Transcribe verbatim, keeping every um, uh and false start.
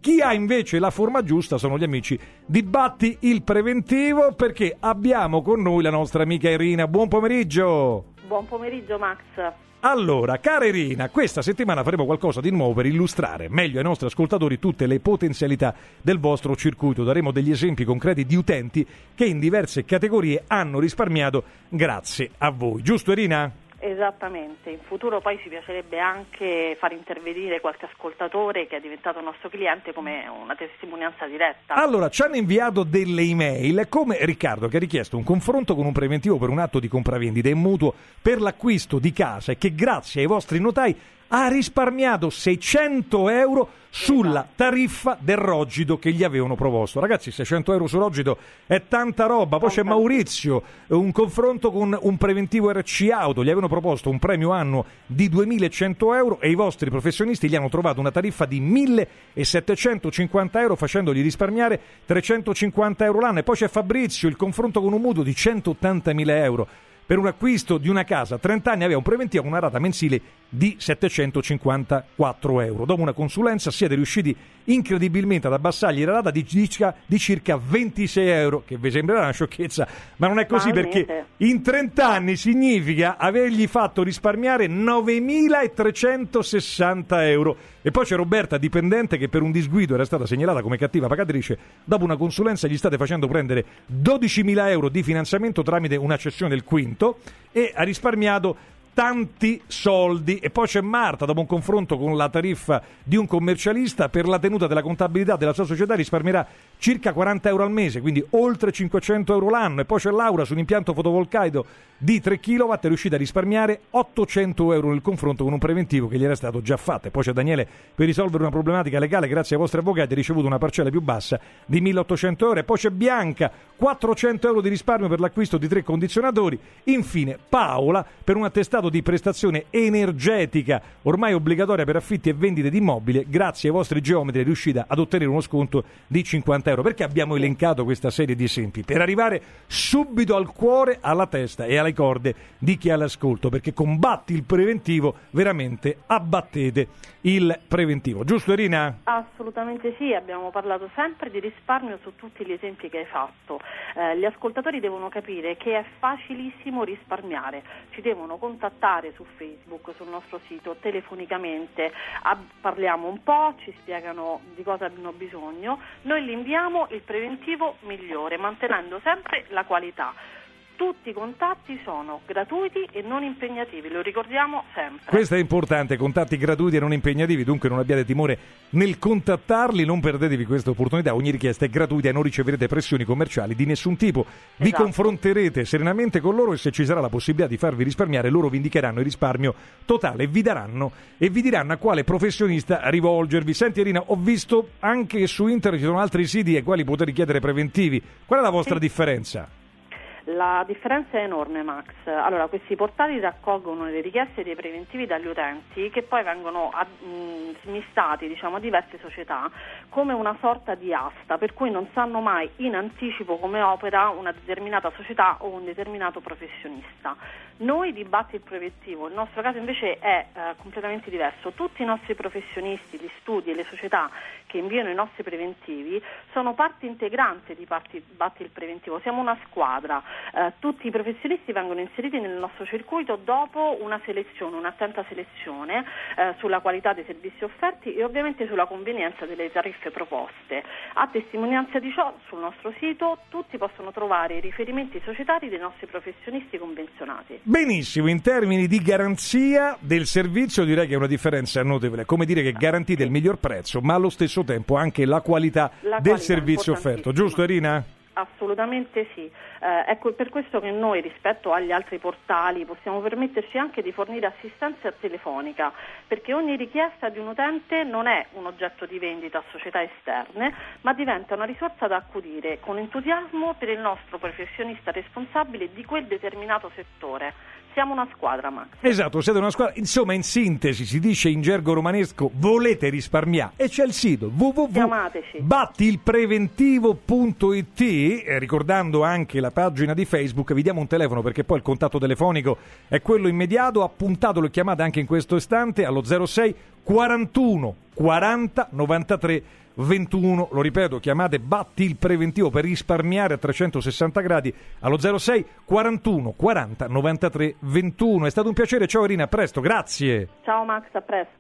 Chi ha invece la forma giusta sono gli amici di Batti il Preventivo, perché abbiamo con noi la nostra amica Irina. Buon pomeriggio! Buon pomeriggio Max. Allora, cara Irina, questa settimana faremo qualcosa di nuovo per illustrare meglio ai nostri ascoltatori tutte le potenzialità del vostro circuito. Daremo degli esempi concreti di utenti che in diverse categorie hanno risparmiato grazie a voi. Giusto, Irina? Esattamente, in futuro poi ci piacerebbe anche far intervenire qualche ascoltatore che è diventato nostro cliente come una testimonianza diretta. Allora, ci hanno inviato delle email come Riccardo, che ha richiesto un confronto con un preventivo per un atto di compravendita in mutuo per l'acquisto di casa e che grazie ai vostri notai ha risparmiato seicento euro sulla tariffa del Roggido che gli avevano proposto. Ragazzi, seicento euro su Roggido è tanta roba. Poi c'è Maurizio, un confronto con un preventivo R C Auto, gli avevano proposto un premio annuo di duemilacento euro e i vostri professionisti gli hanno trovato una tariffa di millesettecentocinquanta euro facendogli risparmiare trecentocinquanta euro l'anno. E poi c'è Fabrizio, il confronto con un mutuo di centottantamila euro per un acquisto di una casa a trenta anni, aveva un preventivo con una rata mensile di settecentocinquantaquattro euro. Dopo una consulenza siete riusciti incredibilmente ad abbassargli la rata di circa, di circa ventisei euro, che vi sembrerà una sciocchezza, ma non è così, perché in trenta anni significa avergli fatto risparmiare novemilatrecentosessanta euro. E poi c'è Roberta, dipendente, che per un disguido era stata segnalata come cattiva pagatrice. Dopo una consulenza gli state facendo prendere dodicimila euro di finanziamento tramite una cessione del quinto e ha risparmiato tanti soldi. E poi c'è Marta, dopo un confronto con la tariffa di un commercialista, per la tenuta della contabilità della sua società risparmierà circa quaranta euro al mese, quindi oltre cinquecento euro l'anno. E poi c'è Laura, su un impianto fotovoltaico di tre chilowatt è riuscita a risparmiare ottocento euro nel confronto con un preventivo che gli era stato già fatto. E poi c'è Daniele, per risolvere una problematica legale grazie ai vostri avvocati ha ricevuto una parcella più bassa di milleottocento euro. E poi c'è Bianca, quattrocento euro di risparmio per l'acquisto di tre condizionatori. Infine Paola, per un attestato di prestazione energetica ormai obbligatoria per affitti e vendite di immobili, grazie ai vostri geometri è riuscita ad ottenere uno sconto di cinquanta euro. Perché abbiamo elencato questa serie di esempi? Per arrivare subito al cuore, alla testa e alle corde di chi ha l'ascolto, perché con Batti il Preventivo veramente abbattete il preventivo. Giusto, Irina? Assolutamente sì, abbiamo parlato sempre di risparmio su tutti gli esempi che hai fatto. Eh, gli ascoltatori devono capire che è facilissimo risparmiare, ci devono contattare su Facebook, sul nostro sito, telefonicamente, Ab- parliamo un po', ci spiegano di cosa hanno bisogno, noi gli inviamo il preventivo migliore, mantenendo sempre la qualità. Tutti i contatti sono gratuiti e non impegnativi, lo ricordiamo sempre. Questo è importante, contatti gratuiti e non impegnativi, dunque non abbiate timore nel contattarli, non perdetevi questa opportunità, ogni richiesta è gratuita e non riceverete pressioni commerciali di nessun tipo. Vi esatto. confronterete serenamente con loro e se ci sarà la possibilità di farvi risparmiare, loro vi indicheranno il risparmio totale e vi daranno e vi diranno a quale professionista rivolgervi. Senti Irina, ho visto anche che su internet ci sono altri siti ai quali poter richiedere preventivi, qual è la vostra sì. differenza? La differenza è enorme, Max. Allora, questi portali raccolgono le richieste dei preventivi dagli utenti che poi vengono a, mh, smistati, diciamo, a diverse società come una sorta di asta, per cui non sanno mai in anticipo come opera una determinata società o un determinato professionista. Noi di Batti il Preventivo, il nostro caso invece è eh, completamente diverso. Tutti i nostri professionisti, gli studi e le società che inviano i nostri preventivi sono parte integrante di Batti, Batti il Preventivo, siamo una squadra. Eh, tutti i professionisti vengono inseriti nel nostro circuito dopo una selezione, un'attenta selezione eh, sulla qualità dei servizi offerti e ovviamente sulla convenienza delle tariffe proposte. A testimonianza di ciò, sul nostro sito tutti possono trovare i riferimenti societari dei nostri professionisti convenzionati. Benissimo, in termini di garanzia del servizio direi che è una differenza notevole, come dire che garantite il miglior prezzo ma allo stesso tempo anche la qualità la del qualità, servizio offerto, giusto Irina? Assolutamente sì, eh, ecco per questo che noi rispetto agli altri portali possiamo permetterci anche di fornire assistenza telefonica, perché ogni richiesta di un utente non è un oggetto di vendita a società esterne, ma diventa una risorsa da accudire con entusiasmo per il nostro professionista responsabile di quel determinato settore. Siamo una squadra, Max. Esatto, siete una squadra. Insomma, in sintesi, si dice in gergo romanesco, volete risparmiare e c'è il sito w w w punto batti il preventivo punto i t, eh, ricordando anche la pagina di Facebook. Vi diamo un telefono perché poi il contatto telefonico è quello immediato, appuntatelo e chiamate anche in questo istante allo zero sei quarantuno quaranta novantatré ventuno. Lo ripeto, chiamate Batti il Preventivo per risparmiare a trecentosessanta gradi allo zero sei quarantuno quaranta novantatré ventuno. È stato un piacere, ciao Irina, a presto, grazie. Ciao Max, a presto.